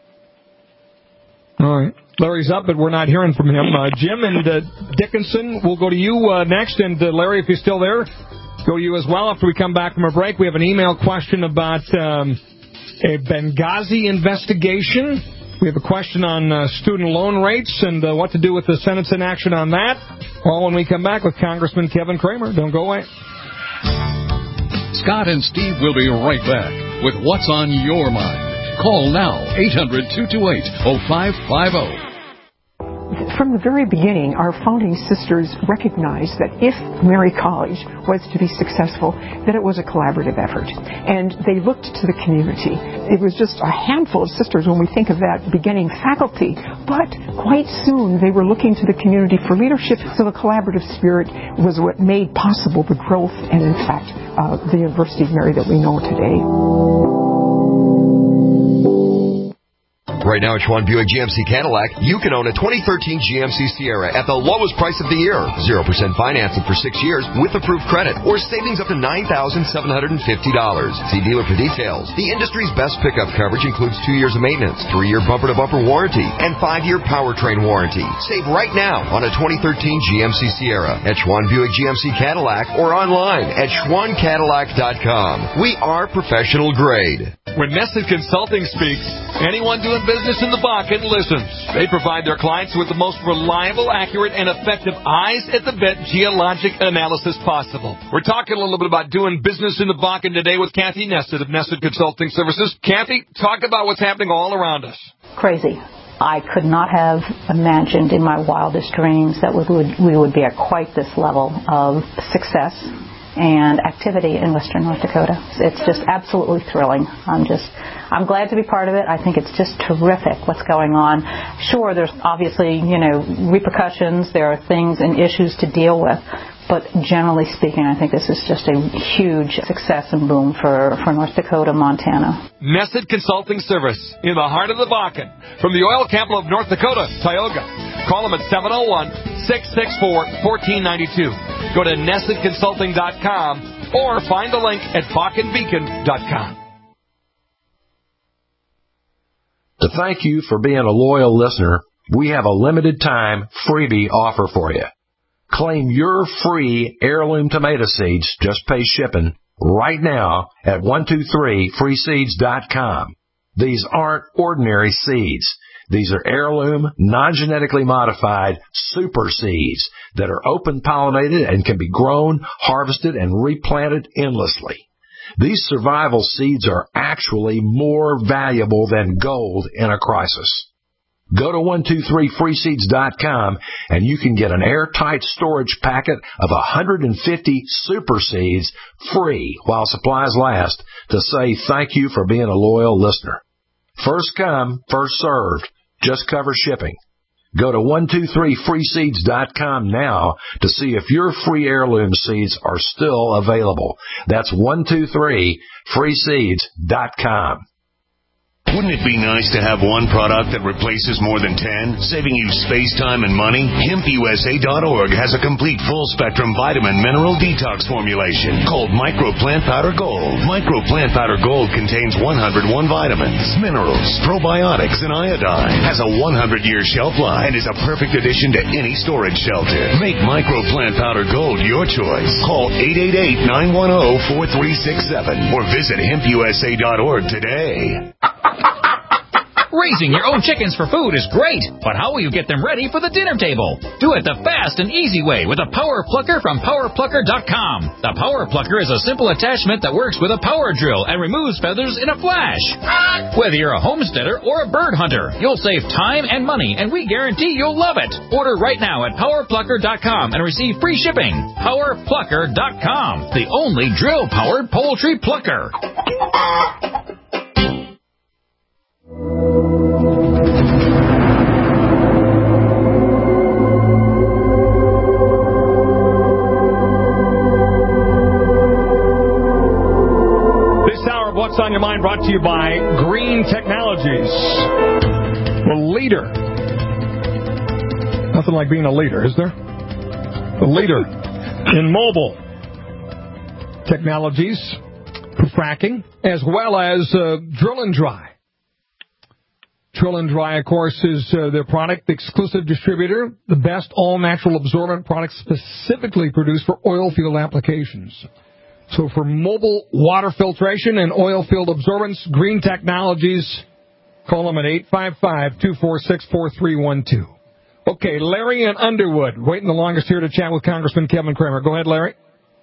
All right. Larry's up, but we're not hearing from him. Uh, Jim and uh, Dickinson, we'll go to you uh, next. And, uh, Larry, if you're still there, go to you as well after we come back from a break. We have an email question about um, a Benghazi investigation. We have a question on uh, student loan rates and uh, what to do with the Senate's inaction on that. All when we come back with Congressman Kevin Cramer. Don't go away. Scott and Steve will be right back with What's on Your Mind. Call now, eight hundred, two two eight, oh five five oh. From the very beginning, our founding sisters recognized that if Mary College was to be successful, that it was a collaborative effort. And they looked to the community. It was just a handful of sisters when we think of that beginning faculty. But quite soon, they were looking to the community for leadership. So the collaborative spirit was what made possible the growth and, in fact, uh, the University of Mary that we know today. Right now at Schwann Buick G M C Cadillac, you can own a twenty thirteen G M C Sierra at the lowest price of the year. zero percent financing for six years with approved credit or savings up to nine thousand seven hundred fifty dollars. See dealer for details. The industry's best pickup coverage includes two years of maintenance, three-year bumper-to-bumper warranty, and five-year powertrain warranty. Save right now on a twenty thirteen G M C Sierra at Schwann Buick G M C Cadillac or online at schwann cadillac dot com. We are professional grade. When Nested Consulting speaks, anyone doing business in the Bakken listens. They provide their clients with the most reliable, accurate, and effective eyes-at-the-bit geologic analysis possible. We're talking a little bit about doing business in the Bakken today with Kathy Nested of Nested Consulting Services. Kathy, talk about what's happening all around us. Crazy. I could not have imagined in my wildest dreams that we would, we would be at quite this level of success and activity in western North Dakota. It's just absolutely thrilling. I'm just, I'm glad to be part of it. I think it's just terrific what's going on. Sure, there's obviously, you know, repercussions. There are things and issues to deal with. But generally speaking, I think this is just a huge success and boom for, for North Dakota, Montana. Nested Consulting Service in the heart of the Bakken. From the oil capital of North Dakota, Tioga. Call them at seven oh one, six six four, one four nine two. Go to nested consulting dot com or find the link at bakken beacon dot com. To thank you for being a loyal listener, we have a limited time freebie offer for you. Claim your free heirloom tomato seeds, just pay shipping, right now at one two three free seeds dot com. These aren't ordinary seeds. These are heirloom, non-genetically modified super seeds that are open-pollinated and can be grown, harvested, and replanted endlessly. These survival seeds are actually more valuable than gold in a crisis. Go to one two three free seeds dot com and you can get an airtight storage packet of one hundred fifty super seeds free while supplies last to say thank you for being a loyal listener. First come, first served. Just cover shipping. Go to one two three free seeds dot com now to see if your free heirloom seeds are still available. That's one two three free seeds dot com. Wouldn't it be nice to have one product that replaces more than ten, saving you space, time, and money? hemp u s a dot org has a complete full-spectrum vitamin mineral detox formulation called Micro Plant Powder Gold. Micro Plant Powder Gold contains one hundred one vitamins, minerals, probiotics, and iodine. Has a one hundred year shelf life and is a perfect addition to any storage shelter. Make Micro Plant Powder Gold your choice. Call eight eight eight, nine one zero, four three six seven or visit hemp u s a dot org today. Raising your own chickens for food is great, but how will you get them ready for the dinner table? Do it the fast and easy way with a Power Plucker from power plucker dot com. The Power Plucker is a simple attachment that works with a power drill and removes feathers in a flash. Whether you're a homesteader or a bird hunter, you'll save time and money, and we guarantee you'll love it. Order right now at power plucker dot com and receive free shipping. power plucker dot com, the only drill-powered poultry plucker. What's on Your Mind brought to you by Green Technologies. The leader. Nothing like being a leader, is there? The leader in mobile technologies for fracking, as well as uh, drill and dry. Drill and Dry, of course, is uh, their product exclusive distributor, the best all-natural absorbent product specifically produced for oil field applications. So for mobile water filtration and oil field absorbance, Green Technologies, call them at eight five five, two four six, four three one two. Okay, Larry in Underwood, waiting the longest here to chat with Congressman Kevin Cramer. Go ahead, Larry.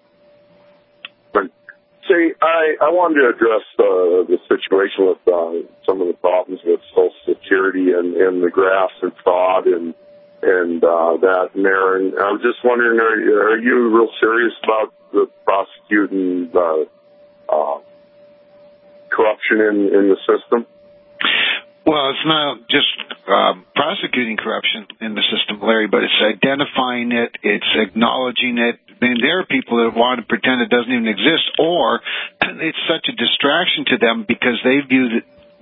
Say, I, I wanted to address uh, the situation with uh, some of the problems with Social Security and, and the grafts and fraud and and uh, that and there. And I was just wondering, are, are you real serious about the prosecuting the uh, corruption in, in the system? Well, it's not just uh, prosecuting corruption in the system, Larry, but it's identifying it, it's acknowledging it. I mean, there are people that want to pretend it doesn't even exist, or it's such a distraction to them because they view that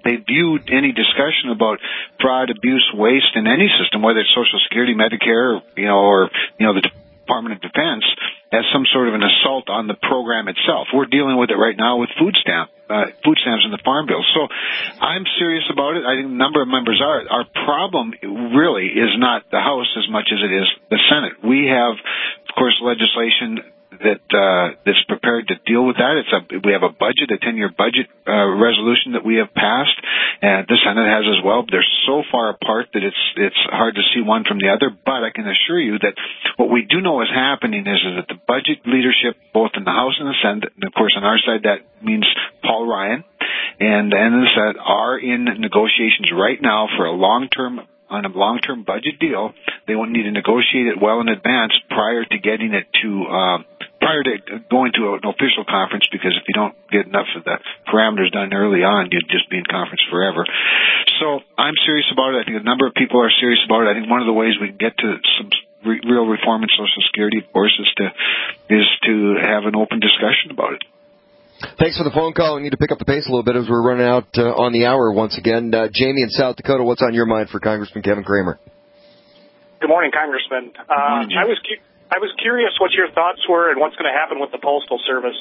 they view any discussion about fraud, abuse, waste in any system, whether it's Social Security, Medicare, you know, or, you know, the Department of Defense, as some sort of an assault on the program itself. We're dealing with it right now with food stamp, uh, food stamps in the Farm Bill. So I'm serious about it. I think a number of members are. Our problem really is not the House as much as it is the Senate. We have, of course, legislation that uh, that's prepared to deal with that. It's a we have a budget, a ten-year budget uh, resolution that we have passed, and the Senate has as well. They're so far apart that it's it's hard to see one from the other. But I can assure you that what we do know is happening is, is that the budget leadership, both in the House and the Senate, and of course on our side that means Paul Ryan, and and the Senate are in negotiations right now for a long-term. on a long-term budget deal. They will need to negotiate it well in advance prior to getting it to, uh, prior to going to an official conference, because if you don't get enough of the parameters done early on, you'd just be in conference forever. So I'm serious about it. I think a number of people are serious about it. I think one of the ways we can get to some re- real reform in Social Security, of course, is to, is to have an open discussion about it. Thanks for the phone call. We need to pick up the pace a little bit as we're running out uh, on the hour once again. Uh, Jamie in South Dakota, what's on your mind for Congressman Kevin Cramer? Good morning, Congressman. Uh, morning, I was cu- I was curious what your thoughts were and what's going to happen with the Postal Service.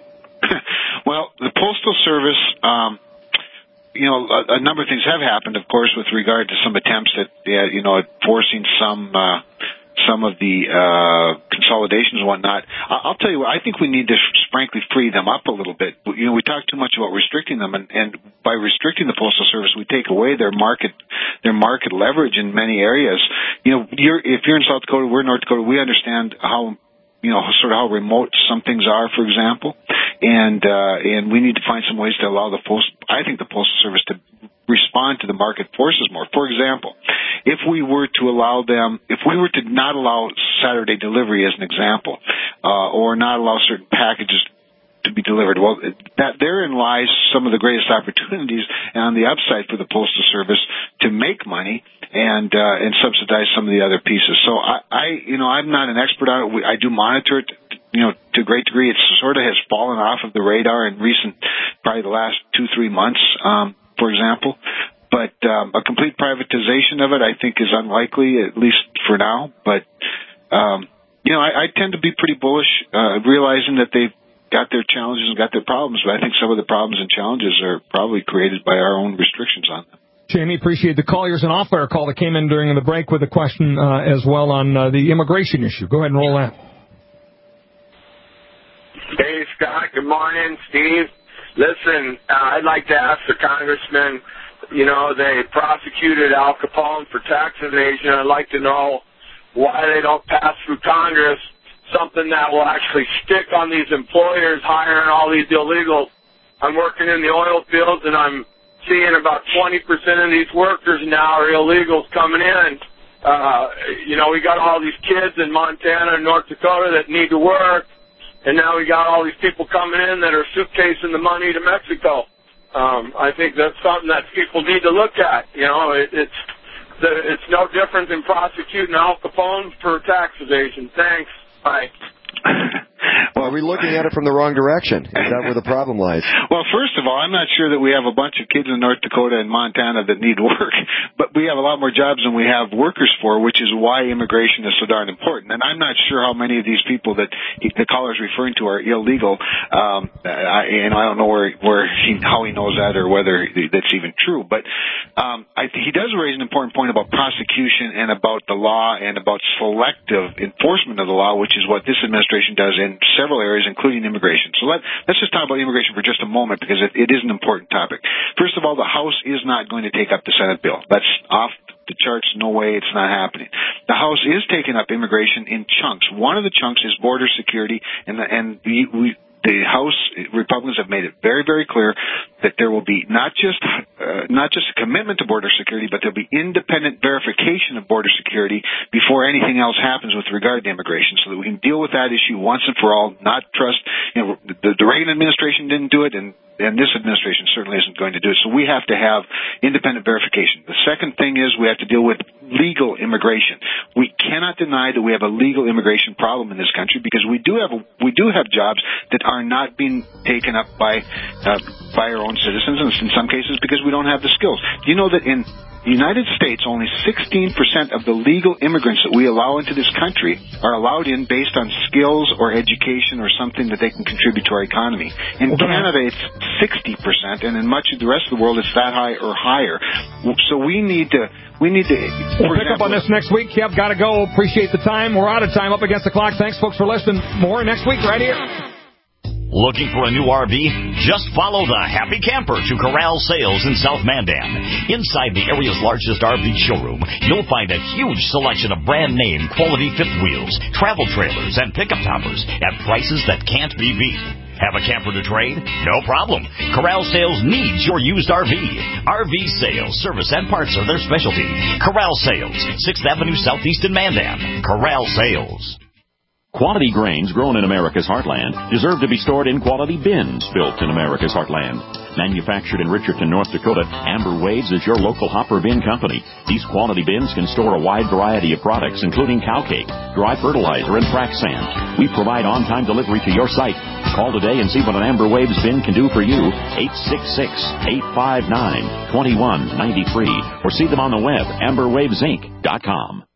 Well, the Postal Service, um, you know, a, a number of things have happened, of course, with regard to some attempts at, uh, you know, at forcing some uh, some of the uh, consolidations and whatnot. I'll tell you what, I think we need to frankly free them up a little bit. You know, we talk too much about restricting them, and, and by restricting the Postal Service, we take away their market their market leverage in many areas. You know, you're, if you're in South Dakota, we're in North Dakota, we understand how, you know, sort of how remote some things are, for example, and uh, and we need to find some ways to allow the post. I think the Postal Service to respond to the market forces more. For example, if we were to allow them, if we were to not allow Saturday delivery as an example, uh, or not allow certain packages to be delivered, well, that therein lies some of the greatest opportunities on the upside for the Postal Service to make money and uh, and subsidize some of the other pieces. So I, I, you know, I'm not an expert on it. We, I do monitor it, you know, to a great degree. It sort of has fallen off of the radar in recent, probably the last two, three months, um, for example. But um, a complete privatization of it, I think, is unlikely, at least for now. But, um, you know, I, I tend to be pretty bullish, uh, realizing that they've got their challenges and got their problems. But I think some of the problems and challenges are probably created by our own restrictions on them. Jamie, appreciate the call. Here's an off-air call that came in during the break with a question uh, as well on uh, the immigration issue. Go ahead and roll that. Hey, Scott. Good morning. Steve. Listen, uh, I'd like to ask the congressman, you know, they prosecuted Al Capone for tax evasion. I'd like to know why they don't pass through Congress something that will actually stick on these employers hiring all these illegals. I'm working in the oil fields, and I'm seeing about twenty percent of these workers now are illegals coming in. Uh, you know, we got all these kids in Montana and North Dakota that need to work, and now we got all these people coming in that are suitcasing the money to Mexico. Um, I think that's something that people need to look at. You know, it, it's the, it's no different than prosecuting Al Capone for tax evasion. Thanks. Bye. Well, are we looking at it from the wrong direction? Is that where the problem lies? Well, first of all, I'm not sure that we have a bunch of kids in North Dakota and Montana that need work, but we have a lot more jobs than we have workers for, which is why immigration is so darn important. And I'm not sure how many of these people that he, the caller is referring to are illegal. Um, I, and I don't know where, where he, how he knows that or whether that's even true. But um, I, he does raise an important point about prosecution and about the law and about selective enforcement of the law, which is what this administration does in several areas, including immigration. So let, let's just talk about immigration for just a moment, because it, it is an important topic. First of all, the House is not going to take up the Senate bill. That's off the charts. No way. It's not happening. The House is taking up immigration in chunks. One of the chunks is border security, and the, and we, we the House Republicans have made it very, very clear that there will be not just uh, not just a commitment to border security, but there'll be independent verification of border security before anything else happens with regard to immigration, so that we can deal with that issue once and for all. Not trust, you know, the, the Reagan administration didn't do it, and and this administration certainly isn't going to do it. So we have to have independent verification. The second thing is we have to deal with legal immigration. We cannot deny that we have a legal immigration problem in this country because we do have a, we do have jobs that are not being taken up by uh, by our own citizens, and in some cases because we don't have the skills. Do you know that in the United States, only sixteen percent of the legal immigrants that we allow into this country are allowed in based on skills or education or something that they can contribute to our economy. In well, Canada, it's sixty percent, and in much of the rest of the world, it's that high or higher. So we need to... We need to... We'll pick example, up on this next week. Kev, got to go. Appreciate the time. We're out of time. Up against the clock. Thanks, folks, for listening. More next week right here. Looking for a new R V? Just follow the Happy Camper to Corral Sales in South Mandan. Inside the area's largest R V showroom, you'll find a huge selection of brand-name quality fifth wheels, travel trailers, and pickup toppers at prices that can't be beat. Have a camper to trade? No problem. Corral Sales needs your used R V. R V sales, service, and parts are their specialty. Corral Sales, sixth Avenue Southeast in Mandan. Corral Sales. Quality grains grown in America's heartland deserve to be stored in quality bins built in America's heartland. Manufactured in Richardson, North Dakota, Amber Waves is your local hopper bin company. These quality bins can store a wide variety of products, including cow cake, dry fertilizer, and frac sand. We provide on-time delivery to your site. Call today and see what an Amber Waves bin can do for you. eight six six, eight five nine, two one nine three or see them on the web, amber waves inc dot com.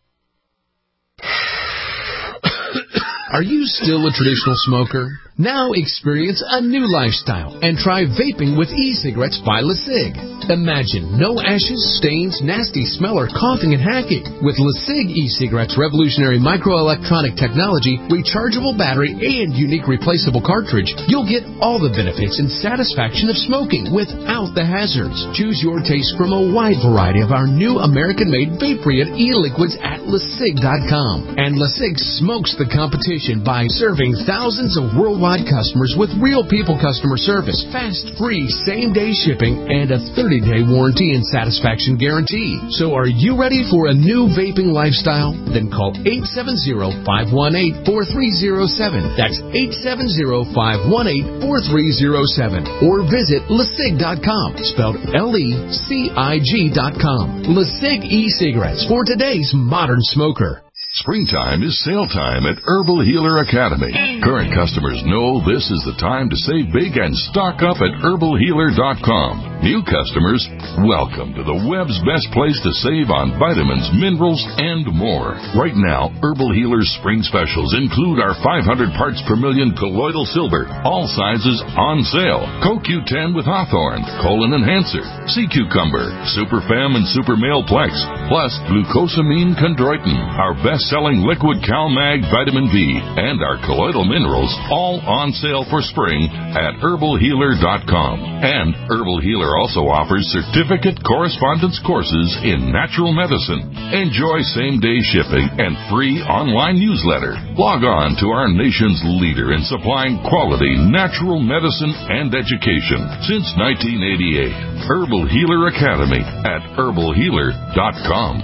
Are you still a traditional smoker? Now experience a new lifestyle and try vaping with e-cigarettes by LeSig. Imagine no ashes, stains, nasty smell, or coughing and hacking. With LeSig e-cigarettes' revolutionary microelectronic technology, rechargeable battery, and unique replaceable cartridge, you'll get all the benefits and satisfaction of smoking without the hazards. Choose your taste from a wide variety of our new American-made Vaporeon e-liquids at LeSig dot com. And LeSig smokes the competition by serving thousands of worldwide customers with real people customer service, fast, free, same-day shipping, and a thirty-day warranty and satisfaction guarantee. So are you ready for a new vaping lifestyle? Then call eight seven zero, five one eight, four three zero seven. That's eight seven zero, five one eight, four three zero seven. Or visit LeSig dot com, spelled L E C I G dot com. LeSig e-cigarettes for today's modern smoker. Springtime is sale time at Herbal Healer Academy. Current customers know this is the time to save big and stock up at herbal healer dot com. New customers, welcome to the web's best place to save on vitamins, minerals, and more. Right now, Herbal Healer's spring specials include our five hundred parts per million colloidal silver, all sizes on sale. Co Q ten with Hawthorne, Colon Enhancer, Sea Cucumber, Super Fem and Super Male Plex, plus Glucosamine Chondroitin, our best selling liquid CalMag vitamin B, and our colloidal minerals, all on sale for spring at herbal healer dot com. And Herbal Healer also offers certificate correspondence courses in natural medicine. Enjoy same-day shipping and free online newsletter. Log on to our nation's leader in supplying quality natural medicine and education since nineteen eighty-eight. Herbal Healer Academy at herbal healer dot com.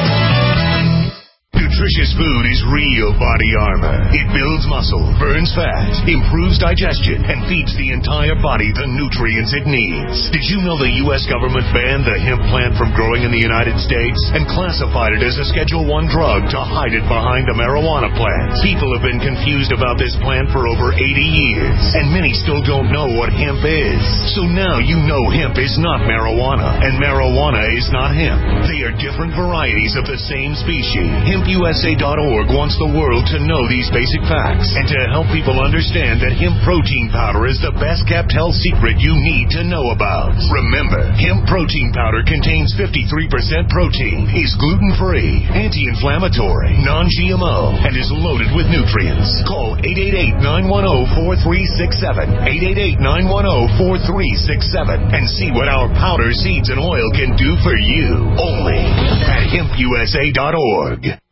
Nutritious food is real body armor. It builds muscle, burns fat, improves digestion, and feeds the entire body the nutrients it needs. Did you know the U S government banned the hemp plant from growing in the United States and classified it as a Schedule one drug to hide it behind a marijuana plant? People have been confused about this plant for over eighty years, and many still don't know what hemp is. So now you know hemp is not marijuana, and marijuana is not hemp. They are different varieties of the same species. Hemp U S A dot org wants the world to know these basic facts and to help people understand that hemp protein powder is the best kept health secret you need to know about. Remember, hemp protein powder contains fifty-three percent protein, is gluten-free, anti-inflammatory, non-G M O, and is loaded with nutrients. Call eight eight eight, nine one zero, four three six seven, eight eight eight, nine one zero, four three six seven, and see what our powder, seeds, and oil can do for you. Only at hemp U S A dot org.